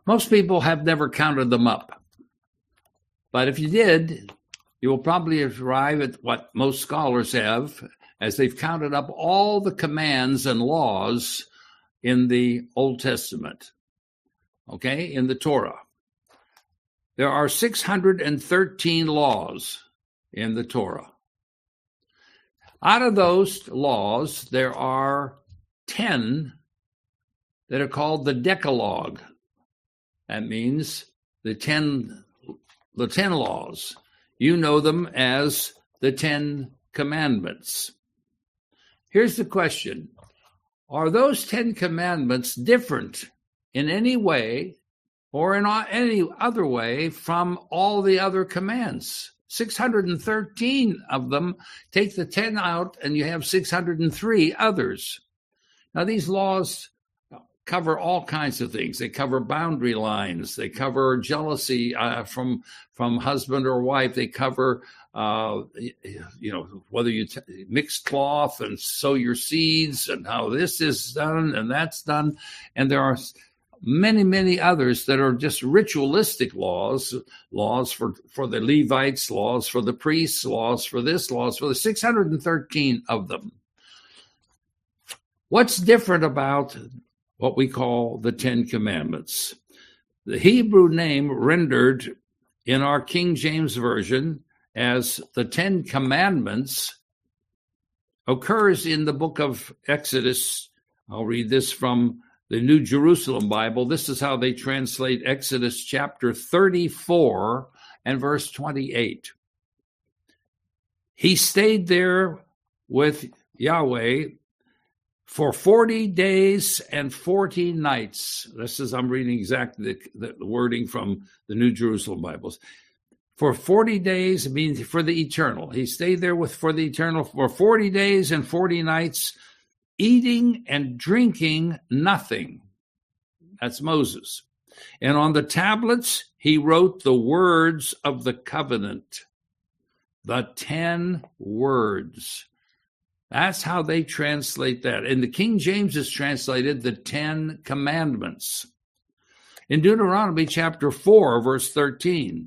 Most people have never counted them up. But if you did, you will probably arrive at what most scholars have, as they've counted up all the commands and laws in the Old Testament, okay, in the Torah. There are 613 laws in the Torah. Out of those laws, there are 10 that are called the Decalogue. That means the 10 laws. You know them as the 10 Commandments. Here's the question. Are those 10 Commandments different in any way or in any other way from all the other commands? 613 of them. Take the 10 out and you have 603 others. Now, these laws cover all kinds of things. They cover boundary lines. They cover jealousy from husband or wife. They cover, whether you mix cloth and sow your seeds and how this is done and that's done. And there are many, many others that are just ritualistic laws for the Levites, laws for the priests, laws for this, laws for the 613 of them. What's different about what we call the 10 Commandments? The Hebrew name rendered in our King James Version as the 10 Commandments occurs in the book of Exodus. I'll read this from the New Jerusalem Bible. This is how they translate Exodus chapter 34 and verse 28. He stayed there with Yahweh for 40 days and 40 nights. This is, I'm reading exactly the wording from the New Jerusalem Bibles. For 40 days, it means for the eternal. He stayed there for the eternal for 40 days and 40 nights, eating and drinking nothing. That's Moses. And on the tablets, he wrote the words of the covenant, the 10 words. That's how they translate that. And the King James is translated the 10 Commandments. In Deuteronomy chapter 4, verse 13,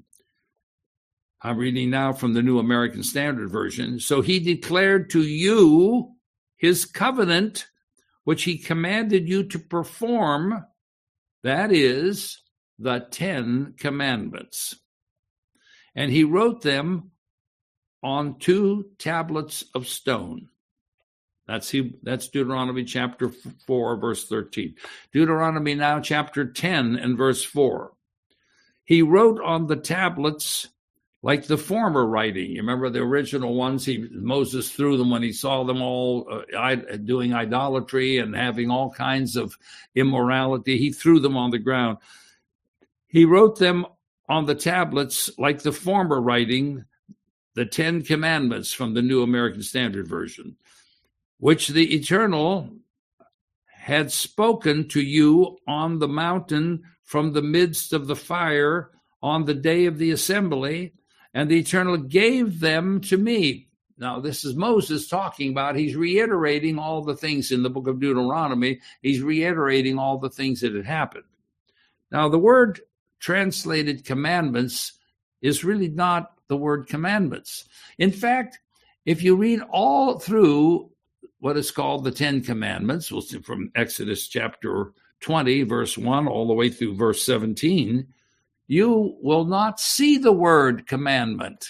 I'm reading now from the New American Standard Version. So he declared to you his covenant, which he commanded you to perform, that is, the 10 Commandments. And he wrote them on 2 tablets of stone. That's Deuteronomy chapter 4, verse 13. Deuteronomy now chapter 10 and verse 4. He wrote on the tablets like the former writing. You remember the original ones? Moses threw them when he saw them all doing idolatry and having all kinds of immorality. He threw them on the ground. He wrote them on the tablets like the former writing, the 10 Commandments from the New American Standard Version, which the Eternal had spoken to you on the mountain from the midst of the fire on the day of the assembly, and the Eternal gave them to me. Now, this is Moses talking about, he's reiterating all the things in the book of Deuteronomy. He's reiterating all the things that had happened. Now, the word translated commandments is really not the word commandments. In fact, if you read all through what is called the 10 Commandments, we'll see from Exodus chapter 20, verse 1, all the way through verse 17, you will not see the word commandment.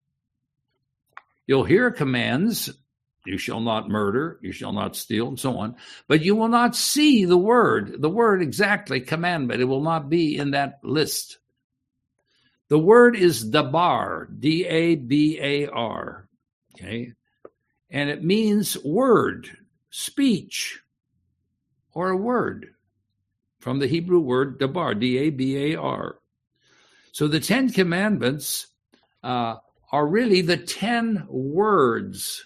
You'll hear commands, you shall not murder, you shall not steal, and so on, but you will not see the word exactly, commandment. It will not be in that list. The word is dabar, D-A-B-A-R, okay? And it means word, speech, or a word, from the Hebrew word dabar, D-A-B-A-R. So the 10 Commandments are really the 10 words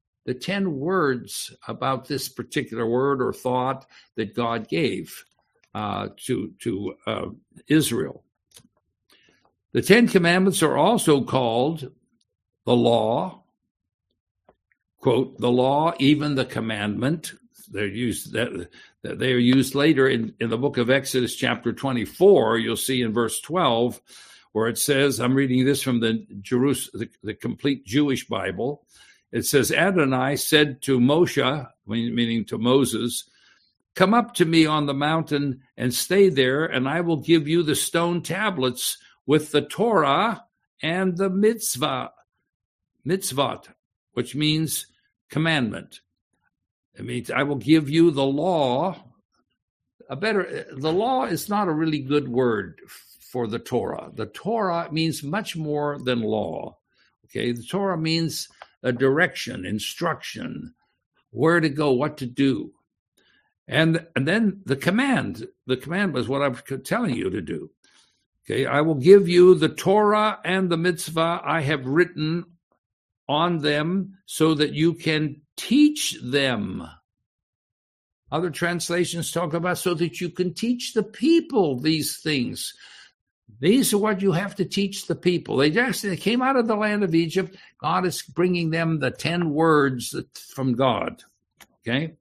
about this particular word or thought that God gave to Israel. The 10 Commandments are also called the law, quote, the law, even the commandment. They're used that They are used later in the book of Exodus, chapter 24. You'll see in verse 12, where it says, I'm reading this from the complete Jewish Bible. It says, Adonai said to Moshe, meaning to Moses, come up to me on the mountain and stay there, and I will give you the stone tablets with the Torah and the mitzvot, which means commandment. It means I will give you the law. The law is not a really good word for the Torah. The Torah means much more than law. Okay, the Torah means a direction, instruction, where to go, what to do. And then the command was what I'm telling you to do. Okay, I will give you the Torah and the mitzvah I have written on them so that you can teach them. Other translations talk about so that you can teach the people these things. These are what you have to teach the people. They came out of the land of Egypt. God is bringing them the 10 words from God. Okay?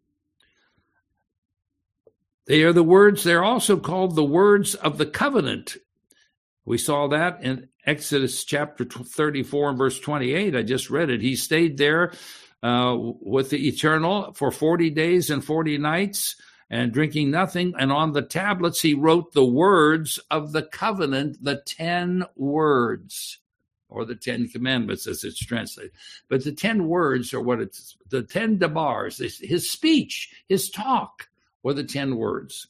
They are the words, they're also called the words of the covenant. We saw that in Exodus chapter 34 and verse 28. I just read it. He stayed there with the Eternal for 40 days and 40 nights and drinking nothing. And on the tablets, he wrote the words of the covenant, the 10 words, or the 10 commandments as it's translated. But the 10 words are what it's, the 10 debars, his speech, his talk, or the 10 words.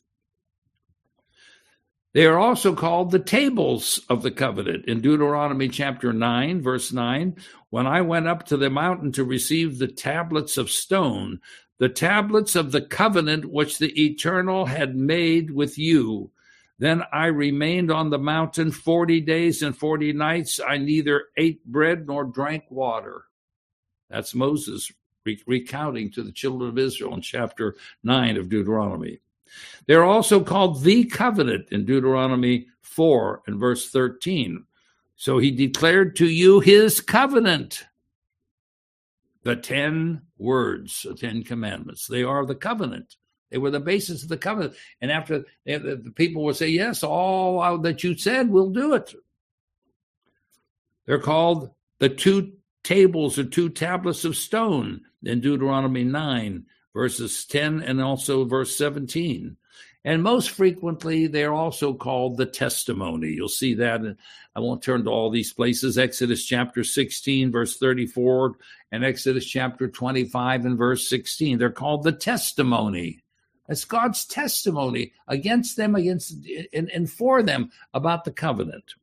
They are also called the tables of the covenant. In Deuteronomy chapter 9, verse 9, when I went up to the mountain to receive the tablets of stone, the tablets of the covenant which the Eternal had made with you, then I remained on the mountain 40 days and 40 nights. I neither ate bread nor drank water. That's Moses recounting to the children of Israel in chapter 9 of Deuteronomy. They're also called the covenant in Deuteronomy 4 and verse 13. So he declared to you his covenant, the 10 words, the 10 commandments. They are the covenant. They were the basis of the covenant. And after the people would say, yes, all that you said, we'll do it. They're called the 2 tables or 2 tablets of stone in Deuteronomy 9, verses 10 and also verse 17. And most frequently, they're also called the testimony. You'll see that. And I won't turn to all these places. Exodus chapter 16, verse 34, and Exodus chapter 25 and verse 16. They're called the testimony. It's God's testimony against them, and for them about the covenant.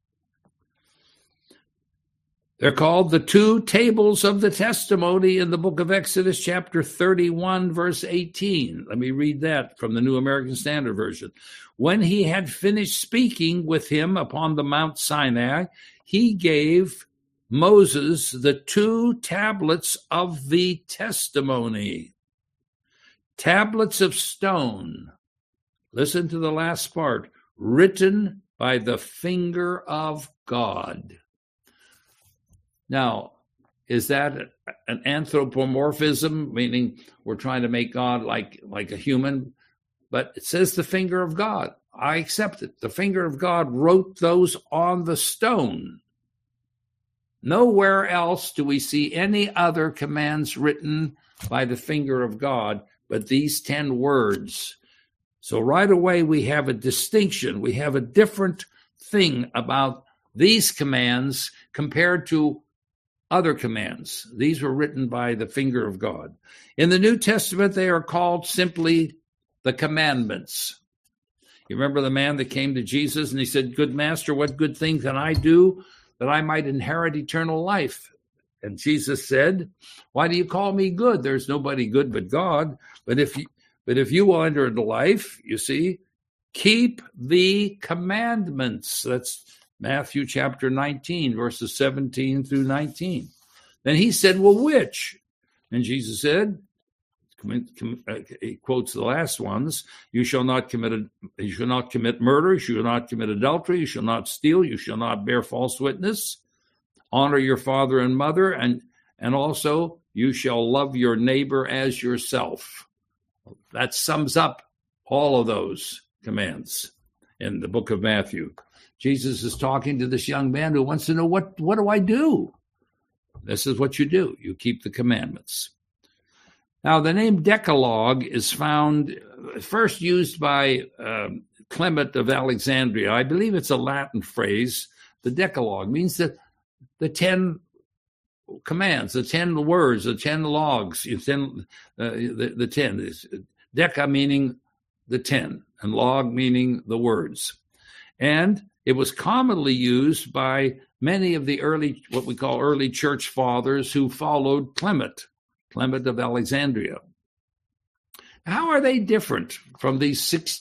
They're called the 2 tables of the testimony in the book of Exodus, chapter 31, verse 18. Let me read that from the New American Standard Version. When he had finished speaking with him upon the Mount Sinai, he gave Moses the 2 tablets of the testimony, tablets of stone. Listen to the last part, written by the finger of God. Now, is that an anthropomorphism, meaning we're trying to make God like a human? But it says the finger of God. I accept it. The finger of God wrote those on the stone. Nowhere else do we see any other commands written by the finger of God but these 10 words. So right away we have a distinction. We have a different thing about these commands compared to other commands. These were written by the finger of God. In the New Testament, they are called simply the commandments. You remember the man that came to Jesus and he said, "Good master, what good thing can I do that I might inherit eternal life?" And Jesus said, "Why do you call me good? There's nobody good but God. But if you will enter into life, you see, keep the commandments." That's Matthew chapter 19, verses 17 through 19. Then he said, "Well, which?" And Jesus said, he quotes the last ones, you shall not commit murder, you shall not commit adultery, you shall not steal, you shall not bear false witness, honor your father and mother, and also you shall love your neighbor as yourself. That sums up all of those commands in the book of Matthew. Jesus is talking to this young man who wants to know, what do I do? This is what you do. You keep the commandments. Now, the name Decalogue is found first used by Clement of Alexandria. I believe it's a Latin phrase. The Decalogue means that the 10 commands, the 10 words, the 10 logs, the 10. Deca meaning the 10, and log meaning the words. And it was commonly used by many of the early, what we call early church fathers who followed Clement of Alexandria. How are they different from these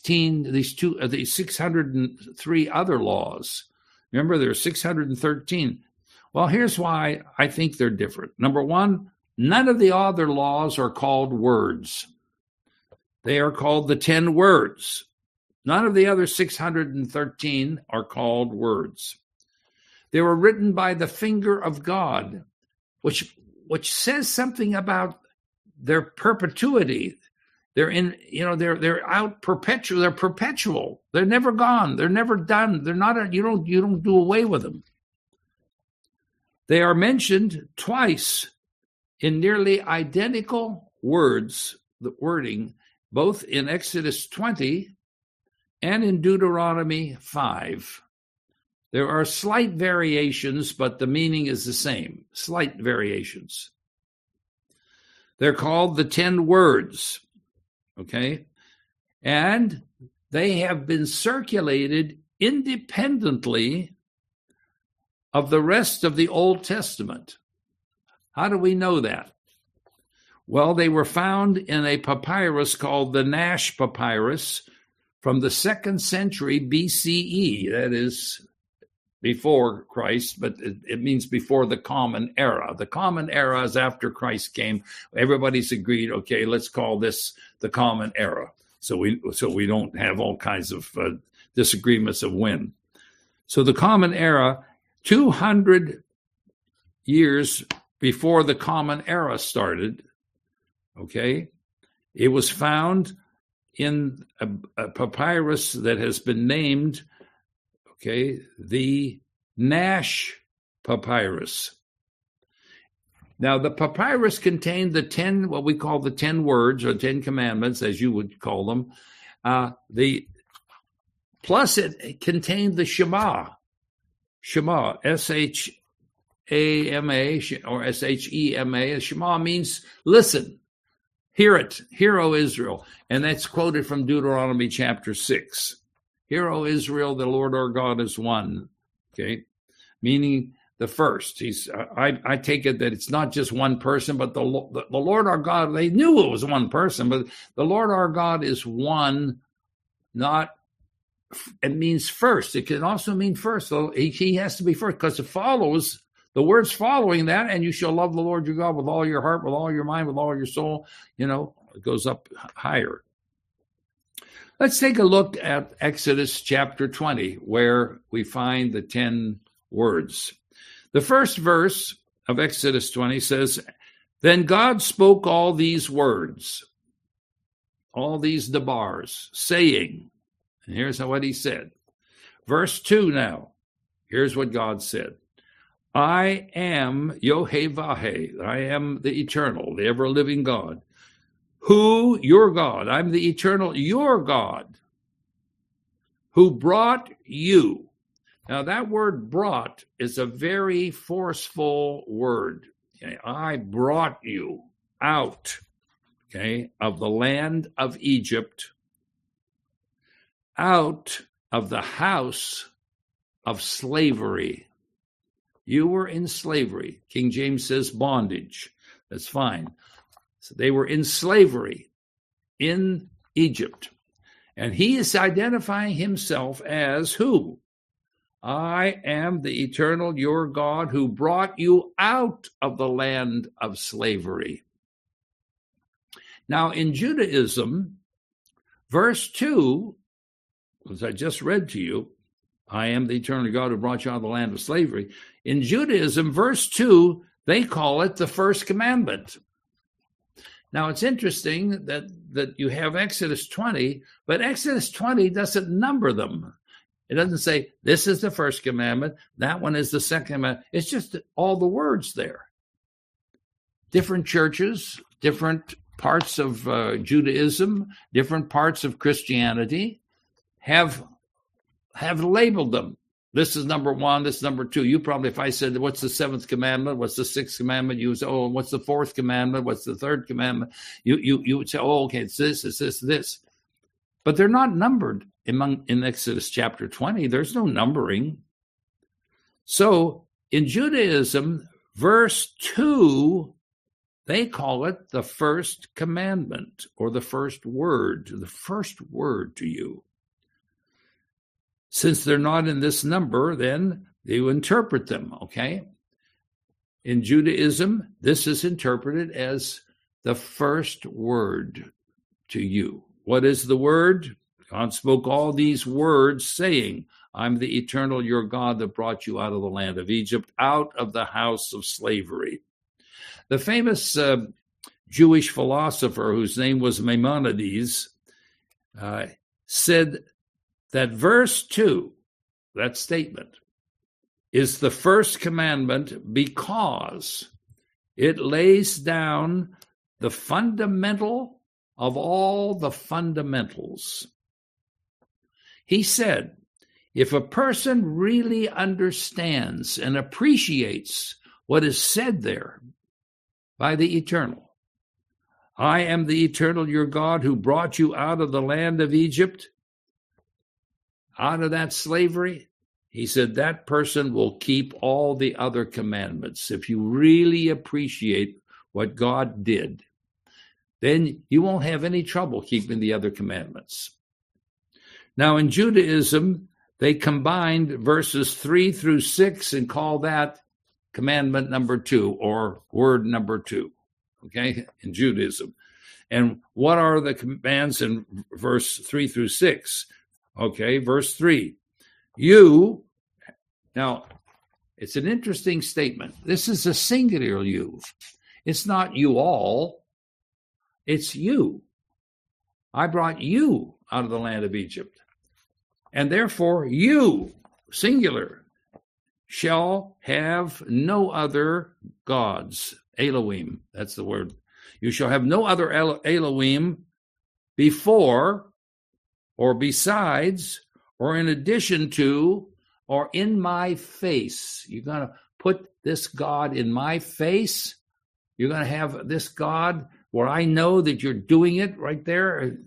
603 other laws? Remember, there are 613. Well, here's why I think they're different. Number one, none of the other laws are called words. They are called the 10 words. None of the other 613 are called words. They were written by the finger of God, which says something about their perpetuity. They're they're out perpetual. They're perpetual. They're never gone. They're never done. They're not. You don't do away with them. They are mentioned twice in nearly identical words, the wording, both in Exodus 20 and in Deuteronomy 5. There are slight variations, but the meaning is the same. Slight variations. They're called the 10 words, okay? And they have been circulated independently of the rest of the Old Testament. How do we know that? Well, they were found in a papyrus called the Nash Papyrus from the 2nd century BCE. That is before Christ, but it means before the Common Era. The Common Era is after Christ came. Everybody's agreed, okay, let's call this the Common Era. So we don't have all kinds of disagreements of when. So the Common Era, 200 years before the Common Era started, okay, it was found in a papyrus that has been named, okay, the Nash Papyrus. Now, the papyrus contained the 10, what we call the 10 words or 10 commandments, as you would call them. Plus it contained the Shema, S-H-A-M-A or S-H-E-M-A. Shema means listen, hear it, hear, O Israel. And that's quoted from Deuteronomy chapter 6. Hear, O Israel, the Lord our God is one. Okay, meaning the first. I take it that it's not just one person, but the Lord our God, they knew it was one person, but the Lord our God is one, it means first. It can also mean first. So he has to be first because it follows, the words following that, and you shall love the Lord your God with all your heart, with all your mind, with all your soul. It goes up higher. Let's take a look at Exodus chapter 20, where we find the 10 words. The first verse of Exodus 20 says, Then God spoke all these words, all these debars, saying, and here's what he said. Verse 2 now, here's what God said. I am Yohevah, I am the eternal, the ever-living God. Who, your God, I'm the eternal, your God, who brought you. Now that word brought is a very forceful word. Okay? I brought you out, okay, of the land of Egypt, out of the house of slavery. You were in slavery. King James says bondage. That's fine. So they were in slavery in Egypt. And he is identifying himself as who? I am the eternal, your God, who brought you out of the land of slavery. Now, in Judaism, verse 2, as I just read to you, I am the eternal God who brought you out of the land of slavery. In Judaism, verse 2, they call it the first commandment. Now, it's interesting that you have Exodus 20, but Exodus 20 doesn't number them. It doesn't say, this is the first commandment, that one is the second commandment. It's just all the words there. Different churches, different parts of Judaism, different parts of Christianity have labeled them. This is number one, this is number two. You probably, if I said, what's the seventh commandment? What's the sixth commandment? You would say, oh, what's the fourth commandment? What's the third commandment? You would say, oh, okay, it's this. But they're not numbered in Exodus chapter 20. There's no numbering. So in Judaism, verse 2, they call it the first commandment or the first word to you. Since they're not in this number, then you interpret them, okay? In Judaism, this is interpreted as the first word to you. What is the word? God spoke all these words, saying, I'm the eternal your God that brought you out of the land of Egypt, out of the house of slavery. The famous Jewish philosopher, whose name was Maimonides, said that verse 2, that statement, is the first commandment because it lays down the fundamental of all the fundamentals. He said, if a person really understands and appreciates what is said there by the Eternal, I am the Eternal your God who brought you out of the land of Egypt, out of that slavery, he said that person will keep all the other commandments. If you really appreciate what God did, then you won't have any trouble keeping the other commandments. Now, in Judaism, they combined verses 3 through 6 and call that commandment number 2 or word number 2, okay, in Judaism. And what are the commands in verse 3 through 6? Okay, verse 3. You, now, it's an interesting statement. This is a singular you. It's not you all. It's you. I brought you out of the land of Egypt. And therefore, you, singular, shall have no other gods. Elohim, that's the word. You shall have no other Elohim before or besides or in addition to or in my face. You're going to put this God in my face. You're going to have this God where I know that you're doing it right there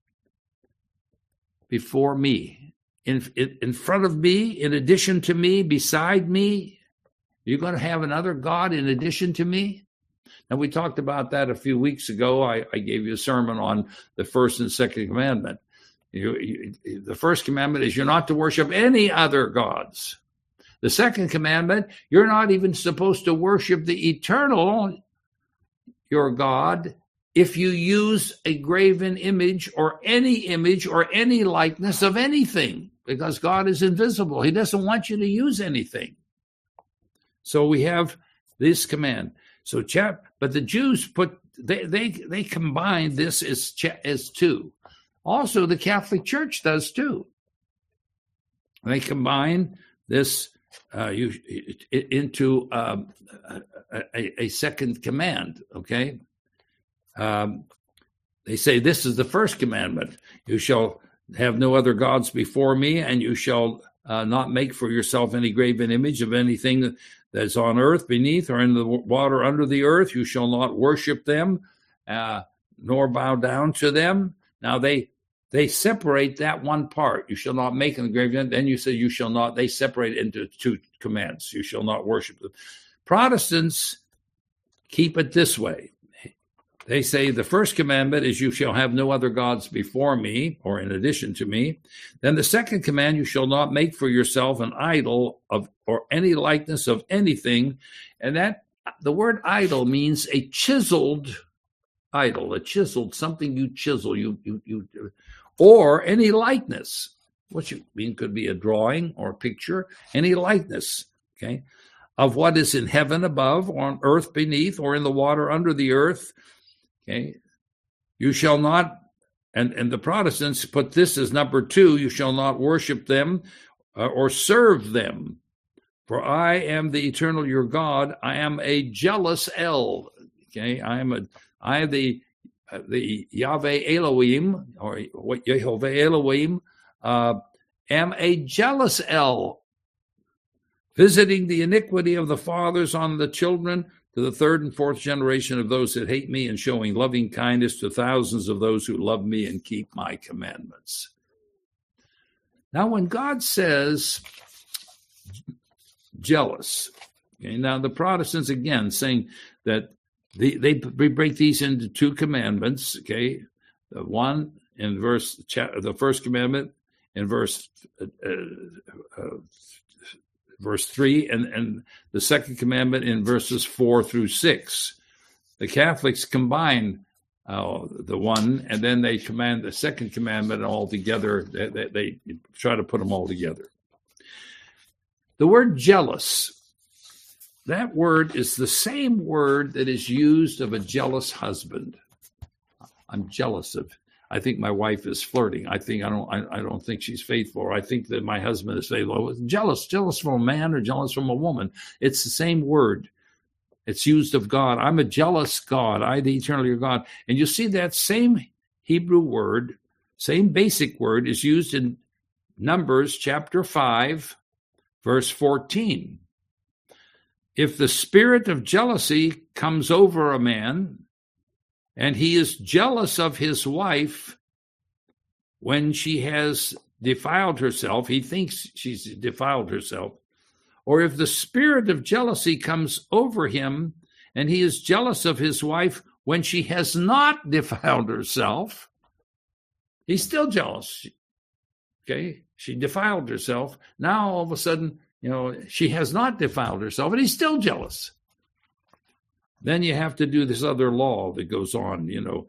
before me. In front of me, in addition to me, beside me, you're going to have another God in addition to me? And we talked about that a few weeks ago. I gave you a sermon on the first and second commandment. The first commandment is you're not to worship any other gods. The second commandment, you're not even supposed to worship the eternal, your God, if you use a graven image or any likeness of anything, because God is invisible. He doesn't want you to use anything. So we have this command. So, but the Jews they combine this as 2. Also, the Catholic Church does too. They combine this into a second command. Okay. They say this is the first commandment. You shall have no other gods before me, and you shall not make for yourself any graven image of anything that's on earth beneath or in the water under the earth. You shall not worship them, nor bow down to them. Now they separate that one part. You shall not make an graven. Then you say you shall not. They separate into 2 commands. You shall not worship them. Protestants keep it this way. They say the first commandment is you shall have no other gods before me or in addition to me. Then the second command, you shall not make for yourself an idol of or any likeness of anything. And that the word idol means a chiseled idol, something you chisel, or any likeness, which could be a drawing or a picture, any likeness, okay, of what is in heaven above or on earth beneath or in the water under the earth. Okay. You shall not, and the Protestants put this as number 2, you shall not worship them or serve them. For I am the eternal your God. I am a jealous El. Okay. I am the Yahweh Elohim, or Yehovah Elohim, am a jealous El, visiting the iniquity of the fathers on the children to the 3rd and 4th generation of those that hate me, and showing loving kindness to thousands of those who love me and keep my commandments. Now, when God says jealous, okay, now the Protestants, again, saying that they break these into 2 commandments, okay? One in the first commandment in verse 3, and the second commandment in verses 4 through 6. The Catholics combine the one, and then they command the second commandment all together. They try to put them all together. The word jealous, that word is the same word that is used of a jealous husband. I'm jealous of. I think my wife is flirting. I don't think she's faithful. Or I think that my husband is faithful. Jealous from a man or jealous from a woman. It's the same word. It's used of God. I'm a jealous God. I, the eternal your God. And you see that same Hebrew word, same basic word, is used in Numbers chapter 5, verse 14. If the spirit of jealousy comes over a man, and he is jealous of his wife when she has defiled herself, he thinks she's defiled herself, or if the spirit of jealousy comes over him and he is jealous of his wife when she has not defiled herself, he's still jealous. Okay, she defiled herself. Now all of a sudden, she has not defiled herself, and he's still jealous. Then you have to do this other law that goes on,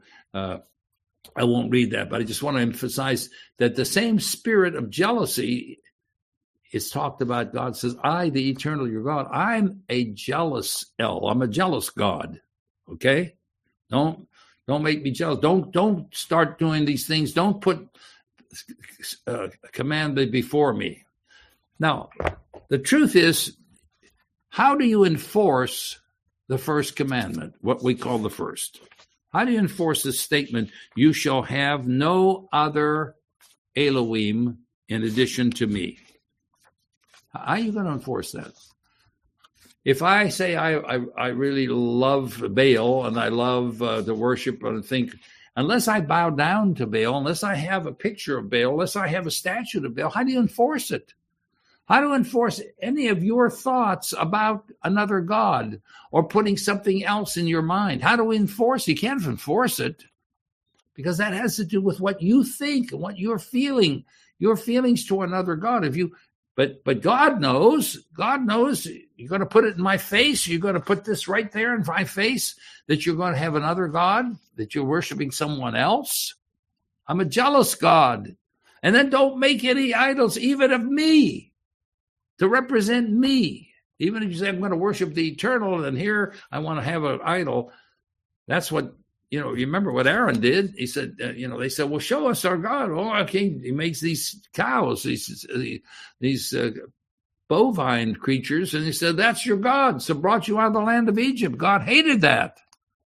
I won't read that, but I just want to emphasize that the same spirit of jealousy is talked about. God says, I, the eternal your God, I'm a jealous El. I'm a jealous God. Okay? Don't make me jealous. Don't start doing these things. Don't put a command before me. Now, the truth is, how do you enforce the first commandment, what we call the first? How do you enforce this statement, you shall have no other Elohim in addition to me? How are you going to enforce that? If I say I really love Baal and I love the worship and think, unless I bow down to Baal, unless I have a picture of Baal, unless I have a statue of Baal, how do you enforce it? How to enforce any of your thoughts about another God or putting something else in your mind? How do we enforce it? You can't enforce it because that has to do with what you think and what you're feeling, your feelings to another God. But God knows you're going to put it in my face. You're going to put this right there in my face that you're going to have another God, that you're worshiping someone else. I'm a jealous God. And then don't make any idols, even of me, to represent me. Even if you say, I'm going to worship the eternal, and here I want to have an idol. That's what, you remember what Aaron did? He said, they said, well, show us our God. Oh, okay. He makes these cows, these bovine creatures. And he said, that's your God. So brought you out of the land of Egypt. God hated that.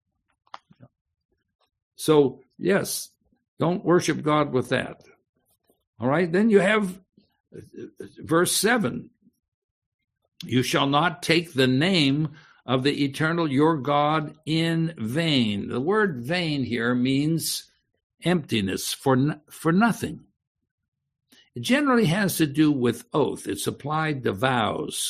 So, yes, don't worship God with that. All right. Then you have verse 7. You shall not take the name of the eternal your God in vain. The word vain here means emptiness, for nothing. It generally has to do with oath. It's applied to vows.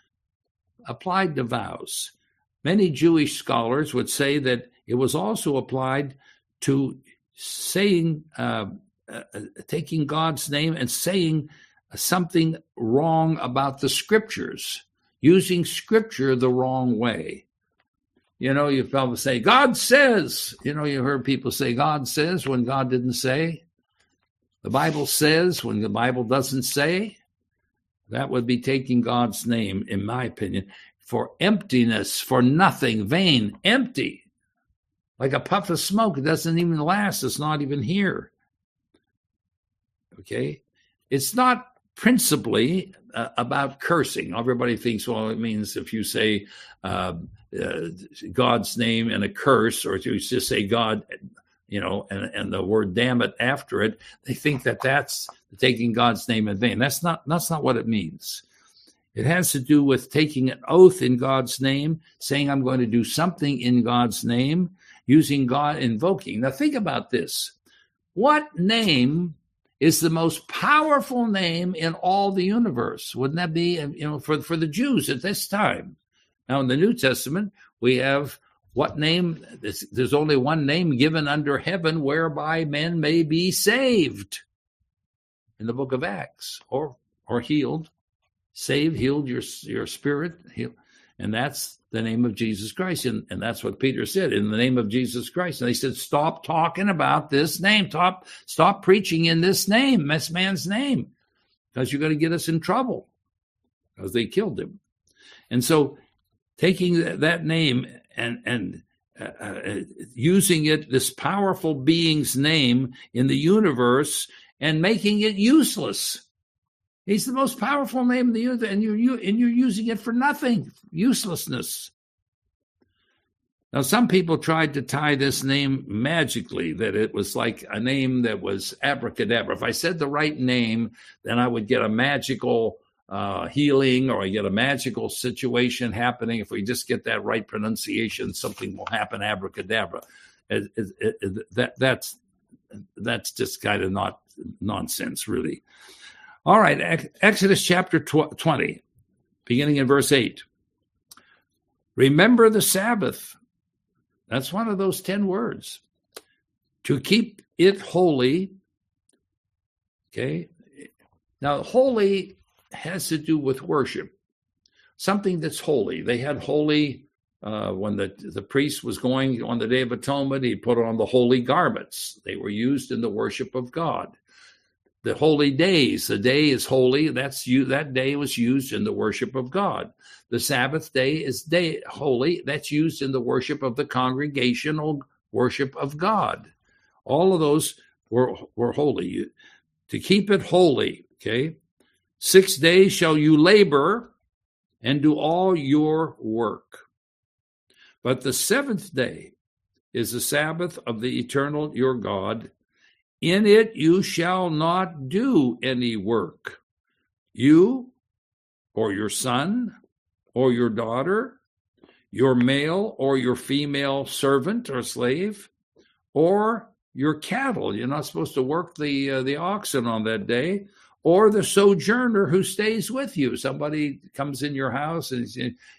Many Jewish scholars would say that it was also applied to saying, taking God's name and saying something wrong about the scriptures, using scripture the wrong way. You probably say, God says. You heard people say God says when God didn't say. The Bible says when the Bible doesn't say. That would be taking God's name, in my opinion, for emptiness, for nothing, vain, empty. like a puff of smoke. It doesn't even last. It's not even here. Okay? It's not principally about cursing. Everybody thinks, well, it means if you say God's name and a curse, or if you just say God, and the word damn it after it, they think that that's taking God's name in vain. That's not what it means. It has to do with taking an oath in God's name, saying I'm going to do something in God's name, using God, invoking. Now think about this. What name is the most powerful name in all the universe? Wouldn't that be, for the Jews at this time? Now in the New Testament, we have what name? There's only one name given under heaven whereby men may be saved. In the book of Acts, or healed. Saved, healed your spirit, healed. And that's the name of Jesus Christ. And that's what Peter said, in the name of Jesus Christ. And they said, stop talking about this name. Stop preaching in this name, this man's name, because you're going to get us in trouble, because they killed him. And so taking that name and using it, this powerful being's name in the universe, and making it useless. He's the most powerful name in the universe, and you're using it for nothing, uselessness. Now, some people tried to tie this name magically, that it was like a name that was abracadabra. If I said the right name, then I would get a magical healing, or I get a magical situation happening. If we just get that right pronunciation, something will happen, abracadabra. That's just kind of not nonsense, really. All right, Exodus chapter 20, beginning in verse 8. Remember the Sabbath. That's one of those 10 words. To keep it holy. Okay. Now, holy has to do with worship. Something that's holy. They had holy, when the priest was going on the Day of Atonement, he put on the holy garments. They were used in the worship of God. The holy days, the day is holy. That day was used in the worship of God. The Sabbath day is holy. That's used in the worship of the congregational worship of God. All of those were holy. To keep it holy, okay? 6 days shall you labor and do all your work. But the seventh day is the Sabbath of the eternal your God. In it you shall not do any work, you or your son or your daughter, your male or your female servant or slave, or your cattle. You're not supposed to work the oxen on that day, or the sojourner who stays with you. Somebody comes in your house and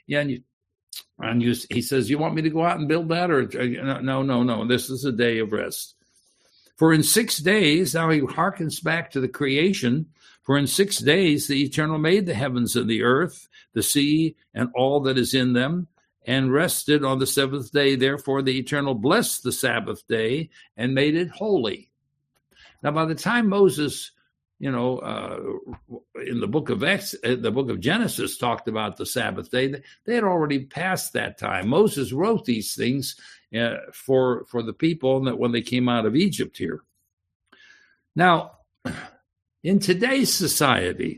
he says, you want me to go out and build that? Or no, this is a day of rest. For in 6 days, now he hearkens back to the creation, for in 6 days the Eternal made the heavens and the earth, the sea, and all that is in them, and rested on the seventh day. Therefore the Eternal blessed the Sabbath day and made it holy. Now by the time Moses, in the book of Genesis talked about the Sabbath day, they had already passed that time. Moses wrote these things for the people that when they came out of Egypt here. Now, in today's society,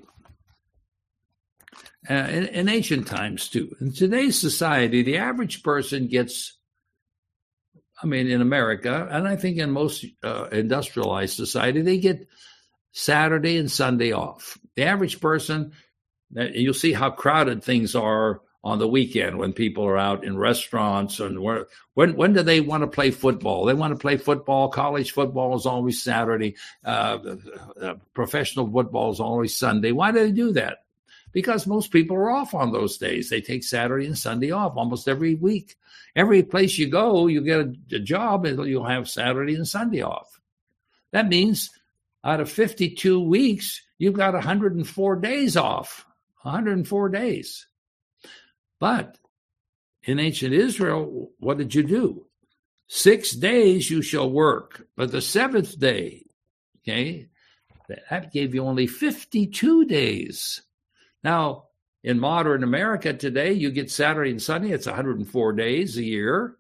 in ancient times too, in today's society, the average person gets, in America, and I think in most industrialized society, they get Saturday and Sunday off. The average person, you'll see how crowded things are on the weekend when people are out in restaurants. And when do they want to play football? They want to play football. College football is always Saturday. Professional football is always Sunday. Why do they do that? Because most people are off on those days. They take Saturday and Sunday off almost every week. Every place you go, you get a job, and you'll have Saturday and Sunday off. That means out of 52 weeks, you've got 104 days off. 104 days. But in ancient Israel, what did you do? 6 days you shall work, but the seventh day, okay, that gave you only 52 days. Now, in modern America today, you get Saturday and Sunday, it's 104 days a year.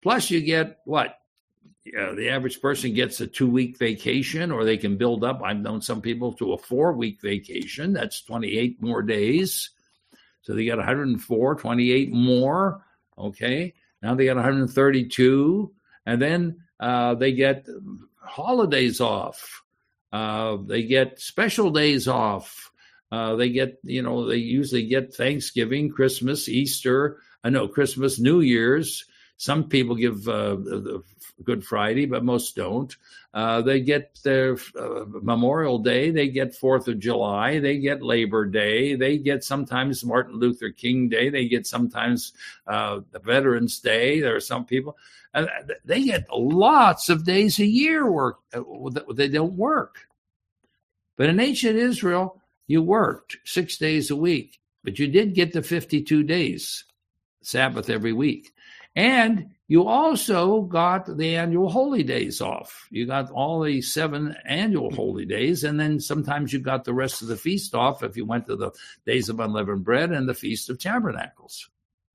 Plus you get what? The average person gets a 2-week vacation, or they can build up. I've known some people to a 4-week vacation. That's 28 more days. So they got 104, 28 more. Okay. Now they got 132. And then they get holidays off. They get special days off. They get, they usually get Thanksgiving, Christmas, Easter, Christmas, New Year's. Some people give the Good Friday, but most don't. They get their Memorial Day. They get 4th of July. They get Labor Day. They get sometimes Martin Luther King Day. They get sometimes the Veterans Day. There are some people. They get lots of days a year work. They don't work. But in ancient Israel, you worked 6 days a week, but you did get the 52 days, Sabbath every week. And you also got the annual holy days off. You got all the 7 annual holy days, and then sometimes you got the rest of the feast off if you went to the Days of Unleavened Bread and the Feast of Tabernacles.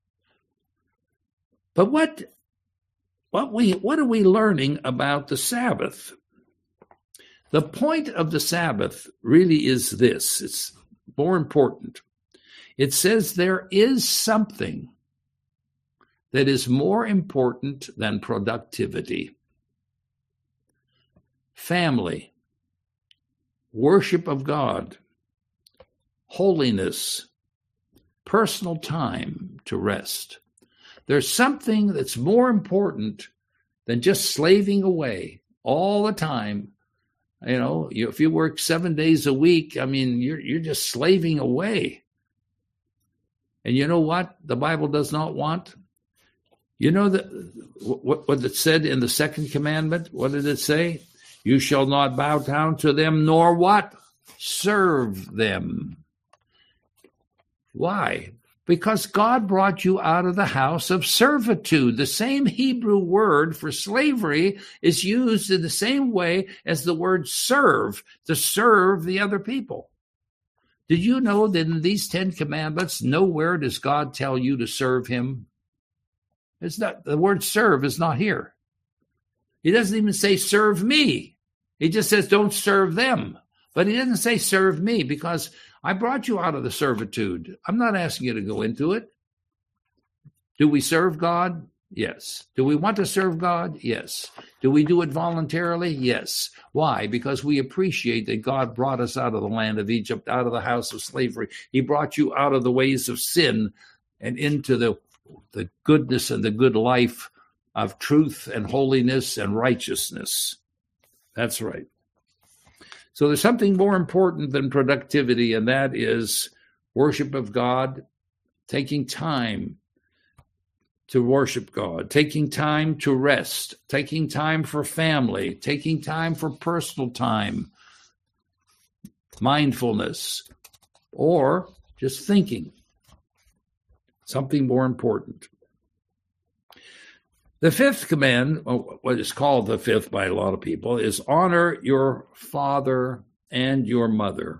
But what are we learning about the Sabbath? The point of the Sabbath really is this. It's more important. It says there is something that is more important than productivity. Family, worship of God, holiness, personal time to rest. There's something that's more important than just slaving away all the time. If you work 7 days a week, you're just slaving away. And you know what the Bible does not want? You know what it said in the second commandment? What did it say? You shall not bow down to them, nor what? Serve them. Why? Because God brought you out of the house of servitude. The same Hebrew word for slavery is used in the same way as the word serve, to serve the other people. Did you know that in these 10 commandments, nowhere does God tell you to serve him? It's not, the word serve is not here. He doesn't even say serve me. He just says don't serve them. But he doesn't say serve me, because I brought you out of the servitude. I'm not asking you to go into it. Do we serve God? Yes. Do we want to serve God? Yes. Do we do it voluntarily? Yes. Why? Because we appreciate that God brought us out of the land of Egypt, out of the house of slavery. He brought you out of the ways of sin and into the goodness and the good life of truth and holiness and righteousness. That's right. So there's something more important than productivity, and that is worship of God, taking time to worship God, taking time to rest, taking time for family, taking time for personal time, mindfulness, or just thinking. Something more important. The fifth command, what is called the fifth by a lot of people, is honor your father and your mother.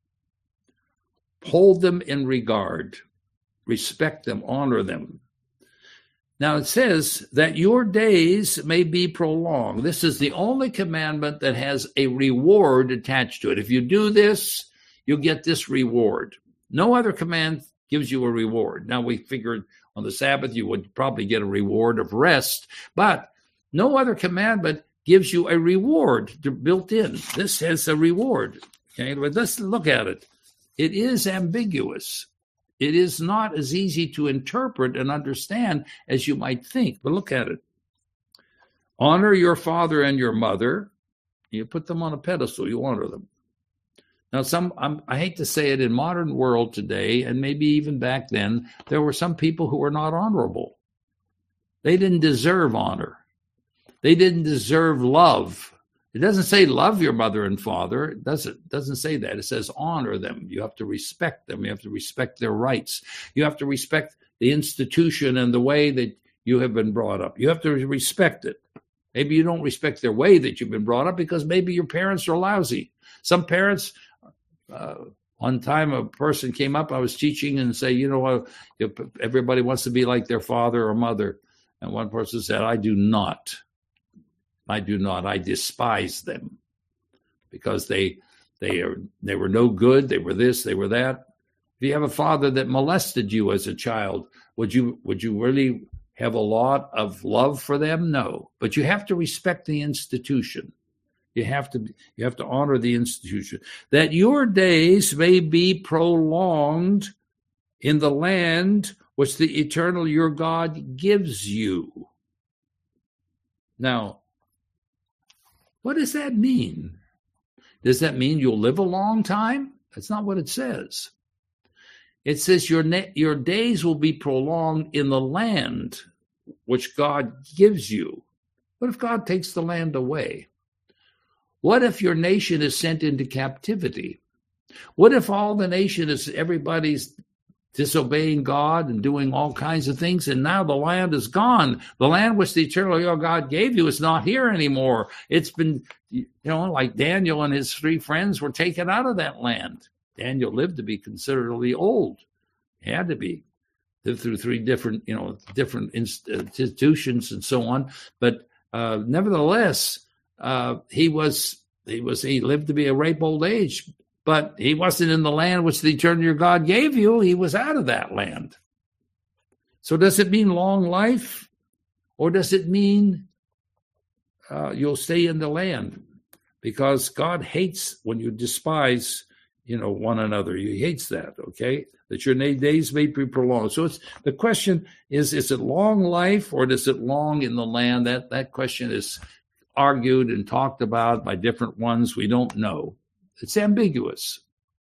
Hold them in regard. Respect them, honor them. Now it says that your days may be prolonged. This is the only commandment that has a reward attached to it. If you do this, you'll get this reward. No other command gives you a reward. Now we figured on the Sabbath you would probably get a reward of rest, but no other commandment gives you a reward built in. This has a reward. Okay, but let's look at it. It is ambiguous. It is not as easy to interpret and understand as you might think, but look at it. Honor your father and your mother. You put them on a pedestal, you honor them. Now, I hate to say it, in modern world today, and maybe even back then, there were some people who were not honorable. They didn't deserve honor. They didn't deserve love. It doesn't say love your mother and father. It doesn't say that. It says honor them. You have to respect them. You have to respect their rights. You have to respect the institution and the way that you have been brought up. You have to respect it. Maybe you don't respect their way that you've been brought up because maybe your parents are lousy. Some parents... one time a person came up, I was teaching and say, everybody wants to be like their father or mother. And one person said, I do not. I despise them because they were no good. They were this, they were that. If you have a father that molested you as a child, would you really have a lot of love for them? No, but you have to respect the institution. You have to honor the institution, that your days may be prolonged in the land which the eternal your God gives you. Now, what does that mean? Does that mean you'll live a long time? That's not what it says. It says your days will be prolonged in the land which God gives you. What if God takes the land away? What if your nation is sent into captivity? What if all the nation is, everybody's disobeying God and doing all kinds of things, and now the land is gone? The land which the eternal your God gave you is not here anymore. It's been, like Daniel and his 3 friends were taken out of that land. Daniel lived to be considerably old. He had to be. Lived through 3 different institutions and so on. But nevertheless, he lived to be a ripe old age, but he wasn't in the land which the eternal your God gave you. He was out of that land. So does it mean long life, or does it mean you'll stay in the land? Because God hates when you despise, one another. He hates that, okay? That your days may be prolonged. So the question is it long life, or is it long in the land? That question is argued and talked about by different ones. We don't know. It's ambiguous.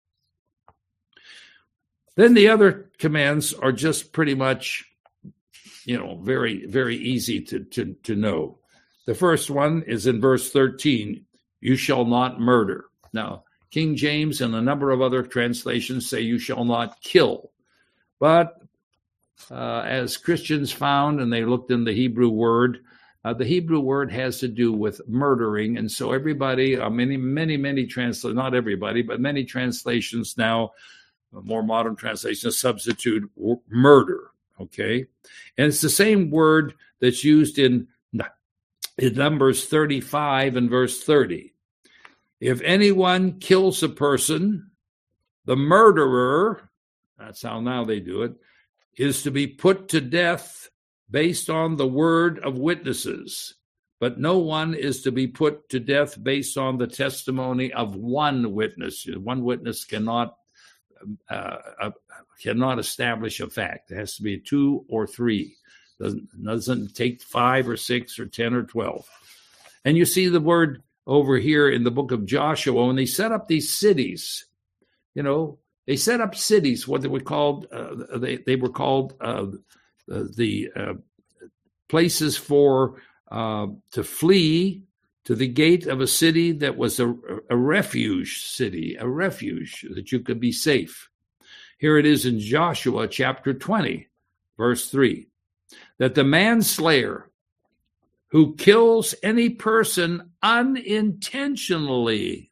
Then the other commands are just pretty much, very, very easy to know. The first one is in verse 13, you shall not murder. Now, King James and a number of other translations say you shall not kill. But as Christians found, and they looked in the Hebrew word has to do with murdering. And so everybody, many translations, not everybody, but many translations now, more modern translations, substitute murder, okay? And it's the same word that's used in Numbers 35 and verse 30. If anyone kills a person, the murderer, that's how now they do it, is to be put to death based on the word of witnesses. But no one is to be put to death based on the testimony of one witness. One witness cannot establish a fact. It has to be 2 or 3. Doesn't take 5 or 6 or 10 or 12. And you see the word over here in the book of Joshua, when they set up these cities, they set up cities, what they were called, they were called the places for to flee to the gate of a city that was a refuge city, a refuge that you could be safe. Here it is in Joshua chapter 20, verse 3, that the manslayer who kills any person unintentionally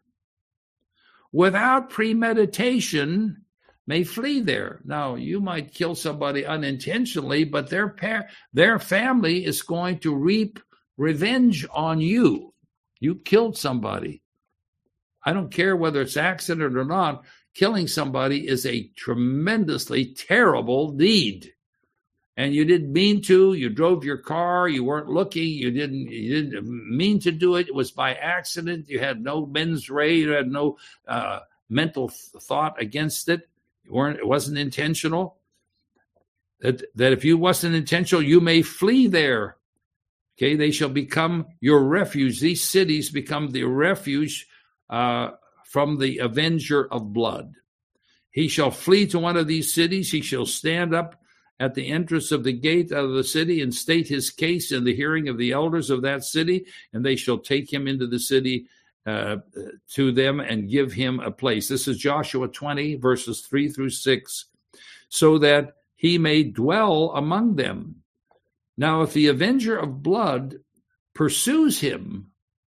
without premeditation may flee there. Now, you might kill somebody unintentionally, but their family is going to reap revenge on you. You killed somebody. I don't care whether it's accident or not. Killing somebody is a tremendously terrible deed. And you didn't mean to. You drove your car. You weren't looking. You didn't mean to do it. It was by accident. You had no mens rea. You had no mental thought against it. It wasn't intentional. That if you wasn't intentional, you may flee there. Okay, they shall become your refuge. These cities become the refuge from the avenger of blood. He shall flee to one of these cities. He shall stand up at the entrance of the gate of the city and state his case in the hearing of the elders of that city, and they shall take him into the city to them and give him a place. This is Joshua 20, verses 3 through 6, so that he may dwell among them. Now, if the avenger of blood pursues him,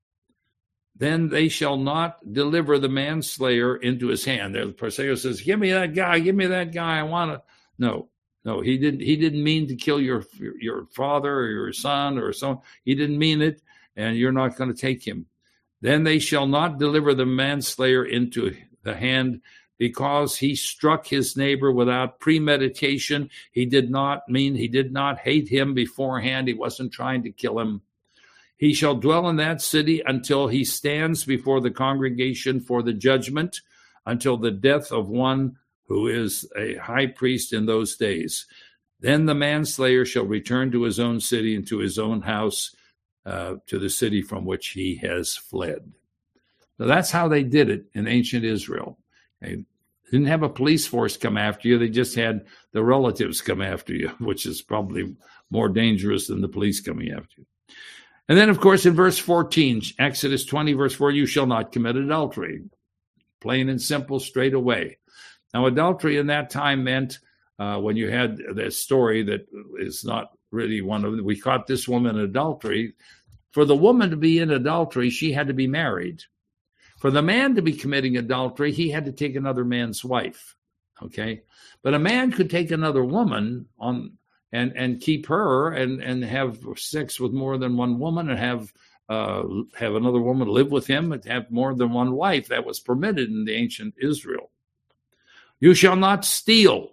then they shall not deliver the manslayer into his hand. The pursuer says, give me that guy, I want to. No. No, he didn't mean to kill your father or your son or so. He didn't mean it, and you're not going to take him. Then they shall not deliver the manslayer into the hand, because he struck his neighbor without premeditation. He did not hate him beforehand. He wasn't trying to kill him. He shall dwell in that city until he stands before the congregation for the judgment, until the death of one who is a high priest in those days. Then the manslayer shall return to his own city and to his own house, to the city from which he has fled. So that's how they did it in ancient Israel. They didn't have a police force come after you. They just had the relatives come after you, which is probably more dangerous than the police coming after you. And then, of course, in verse 14, Exodus 20, verse 4, you shall not commit adultery. Plain and simple, straight away. Now, adultery in that time meant, when you had that story that is not really one of them, we caught this woman in adultery. For the woman to be in adultery, she had to be married. For the man to be committing adultery, he had to take another man's wife. Okay? But a man could take another woman on and keep her and have sex with more than one woman and have another woman live with him and have more than one wife. That was permitted in the ancient Israel. You shall not steal.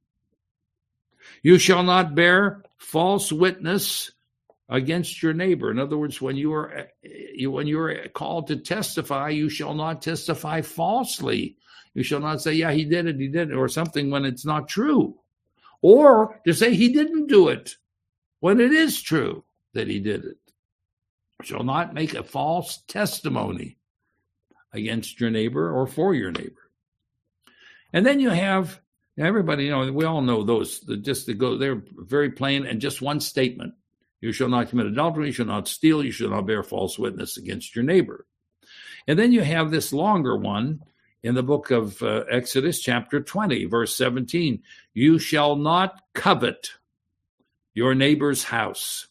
You shall not bear false witness against your neighbor. In other words, when you are called to testify, you shall not testify falsely. You shall not say, yeah, he did it, or something when it's not true. Or to say he didn't do it when it is true that he did it. You shall not make a false testimony against your neighbor or for your neighbor. And then you have, everybody, we all know those, they're very plain and just one statement. You shall not commit adultery, you shall not steal, you shall not bear false witness against your neighbor. And then you have this longer one in the book of Exodus, chapter 20, verse 17. You shall not covet your neighbor's house.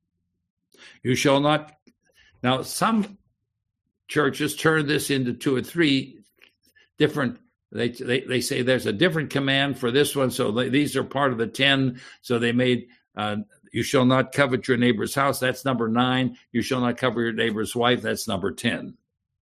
You shall not. Now, some churches turn this into 2 or 3 different. They say there's a different command for this one, so these are part of the 10. So they made. You shall not covet your neighbor's house. That's number 9. You shall not covet your neighbor's wife. That's number 10.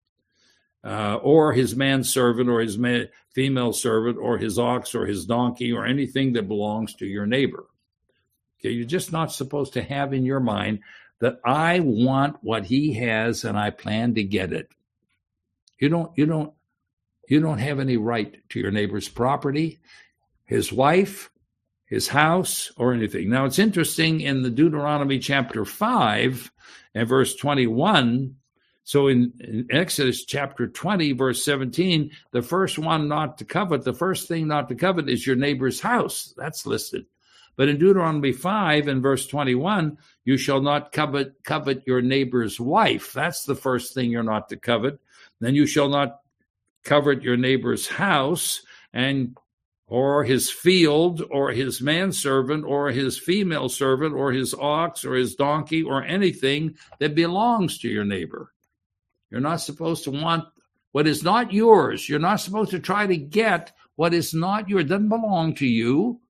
Or his manservant, or his female servant, or his ox, or his donkey, or anything that belongs to your neighbor. Okay, you're just not supposed to have in your mind that I want what he has and I plan to get it. You don't have any right to your neighbor's property, his wife, his house, or anything. Now, it's interesting in the Deuteronomy chapter 5 and verse 21. So in Exodus chapter 20, verse 17, the first thing not to covet is your neighbor's house. That's listed. But in Deuteronomy 5 and verse 21, you shall not covet your neighbor's wife. That's the first thing you're not to covet. Then you shall not covet your neighbor's house, or his field, or his manservant, or his female servant, or his ox, or his donkey, or anything that belongs to your neighbor. You're not supposed to want what is not yours. You're not supposed to try to get what is not yours. It doesn't belong to you.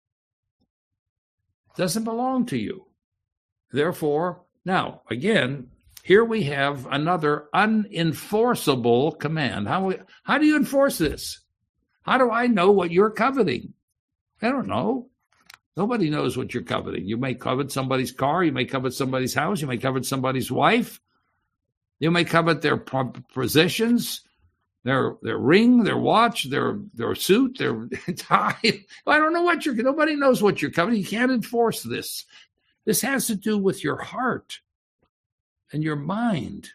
It doesn't belong to you. Therefore, now, again, here we have another unenforceable command. How do you enforce this? How do I know what you're coveting? I don't know. Nobody knows what you're coveting. You may covet somebody's car. You may covet somebody's house. You may covet somebody's wife. You may covet their possessions, their ring, their watch, their suit, their tie. I don't know nobody knows what you're coveting. You can't enforce this. This has to do with your heart and your mind.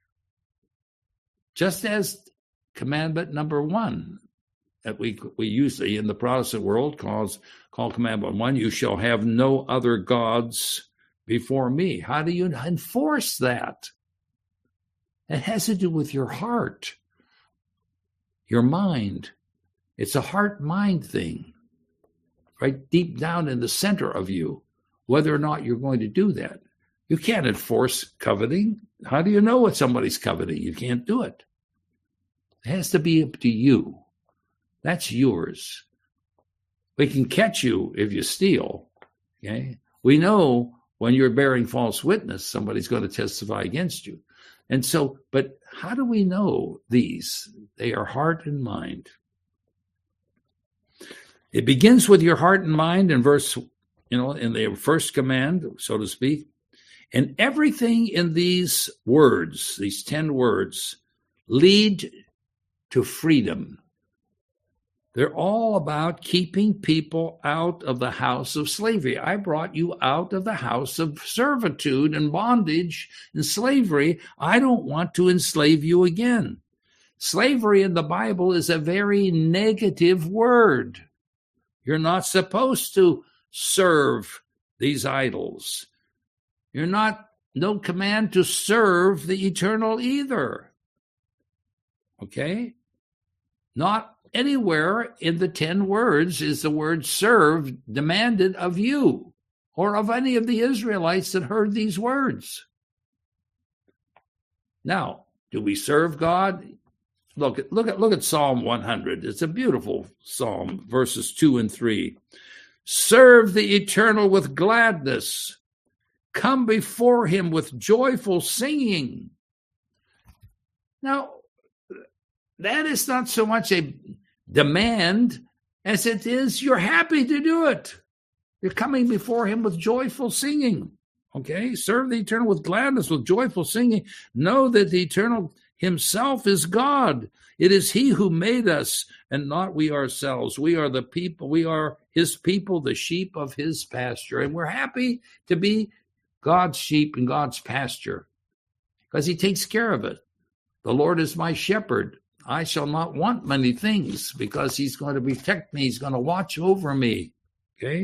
Just as commandment number 1 that we usually in the Protestant world call commandment 1, you shall have no other gods before me. How do you enforce that? It has to do with your heart, your mind. It's a heart-mind thing, right deep down in the center of you, whether or not you're going to do that. You can't enforce coveting. How do you know what somebody's coveting? You can't do it. It has to be up to you. That's yours. We can catch you if you steal. Okay? We know when you're bearing false witness, somebody's going to testify against you. And so, but how do we know these? They are heart and mind. It begins with your heart and mind in verse, in the first command, so to speak. And everything in these words, these 10 words, lead to freedom. They're all about keeping people out of the house of slavery. I brought you out of the house of servitude and bondage and slavery. I don't want to enslave you again. Slavery in the Bible is a very negative word. You're not supposed to serve these idols. No command to serve the eternal either. Okay? Not anywhere in the 10 words is the word serve demanded of you or of any of the Israelites that heard these words. Now, do we serve God? Look at Psalm 100. It's a beautiful psalm, verses 2 and 3. Serve the eternal with gladness. Come before him with joyful singing. Now, that is not so much a demand as it is you're happy to do it. You're coming before him with joyful singing. Okay? Serve the eternal with gladness, with joyful singing. Know that the eternal himself is God. It is he who made us and not we ourselves. We are the people. We are his people, the sheep of his pasture. And we're happy to be God's sheep and God's pasture because he takes care of it. The Lord is my shepherd. I shall not want many things because he's going to protect me. He's going to watch over me. Okay?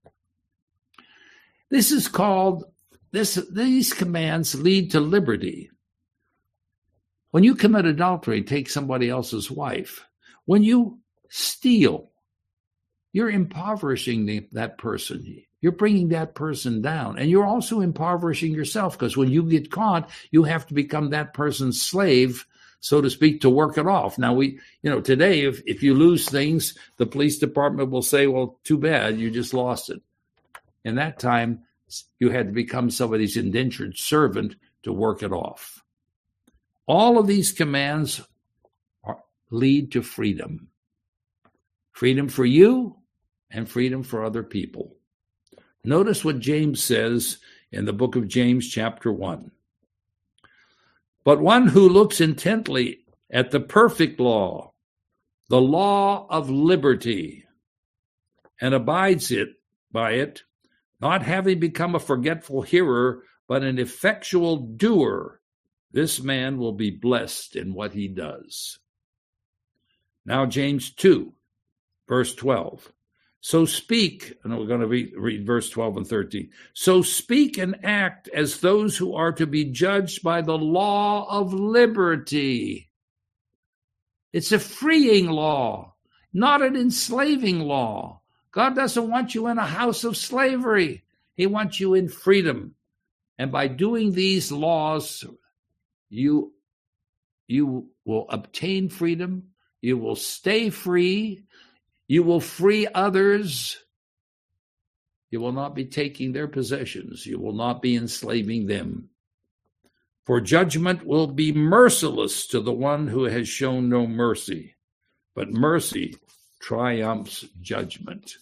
This is called, these commands lead to liberty. When you commit adultery, take somebody else's wife. When you steal, you're impoverishing that person. You're bringing that person down. And you're also impoverishing yourself because when you get caught, you have to become that person's slave, so to speak, to work it off. Now, today, if you lose things, the police department will say, well, too bad, you just lost it. In that time, you had to become somebody's indentured servant to work it off. All of these commands lead to freedom. Freedom for you and freedom for other people. Notice what James says in the book of James, chapter 1. But one who looks intently at the perfect law, the law of liberty, and abides by it, not having become a forgetful hearer, but an effectual doer, this man will be blessed in what he does. Now, James 2, verse 12. So speak, and we're going to read verse 12 and 13. So speak and act as those who are to be judged by the law of liberty. It's a freeing law, not an enslaving law. God doesn't want you in a house of slavery. He wants you in freedom. And by doing these laws, you will obtain freedom. You will stay free. You will free others. You will not be taking their possessions. You will not be enslaving them. For judgment will be merciless to the one who has shown no mercy, but mercy triumphs judgment.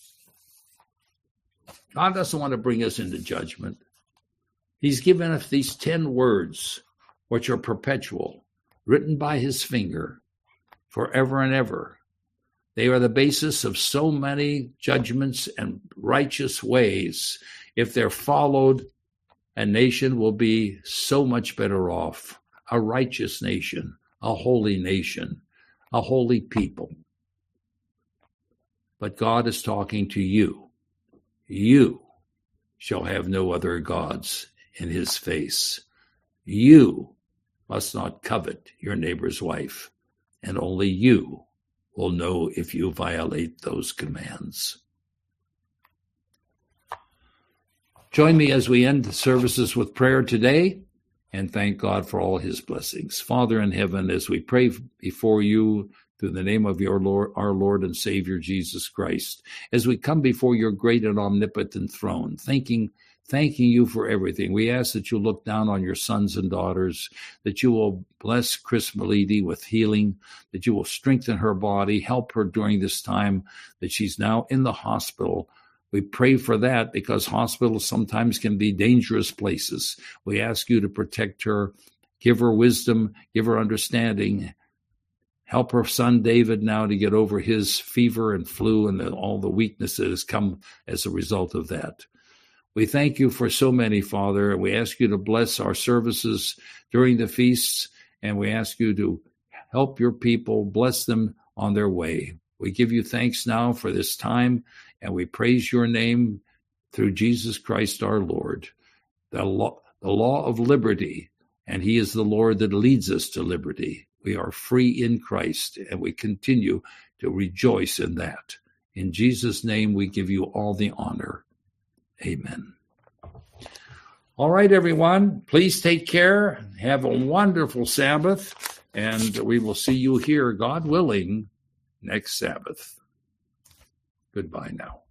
God doesn't want to bring us into judgment. He's given us these 10 words, which are perpetual, written by his finger, forever and ever. They are the basis of so many judgments and righteous ways. If they're followed, a nation will be so much better off. A righteous nation, a holy people. But God is talking to you. You shall have no other gods in his face. You must not covet your neighbor's wife, and only you will know if you violate those commands. Join me as we end the services with prayer today and thank God for all his blessings. Father in heaven, as we pray before you through the name of our Lord and Savior, Jesus Christ. As we come before your great and omnipotent throne, thanking you for everything, we ask that you look down on your sons and daughters, that you will bless Chris Melidi with healing, that you will strengthen her body, help her during this time that she's now in the hospital. We pray for that because hospitals sometimes can be dangerous places. We ask you to protect her, give her wisdom, give her understanding. Help her son David now to get over his fever and flu and all the weakness that has come as a result of that. We thank you for so many, Father, and we ask you to bless our services during the feasts, and we ask you to help your people, bless them on their way. We give you thanks now for this time, and we praise your name through Jesus Christ our Lord, the law of liberty, and he is the Lord that leads us to liberty. We are free in Christ, and we continue to rejoice in that. In Jesus' name, we give you all the honor. Amen. All right, everyone, please take care. Have a wonderful Sabbath, and we will see you here, God willing, next Sabbath. Goodbye now.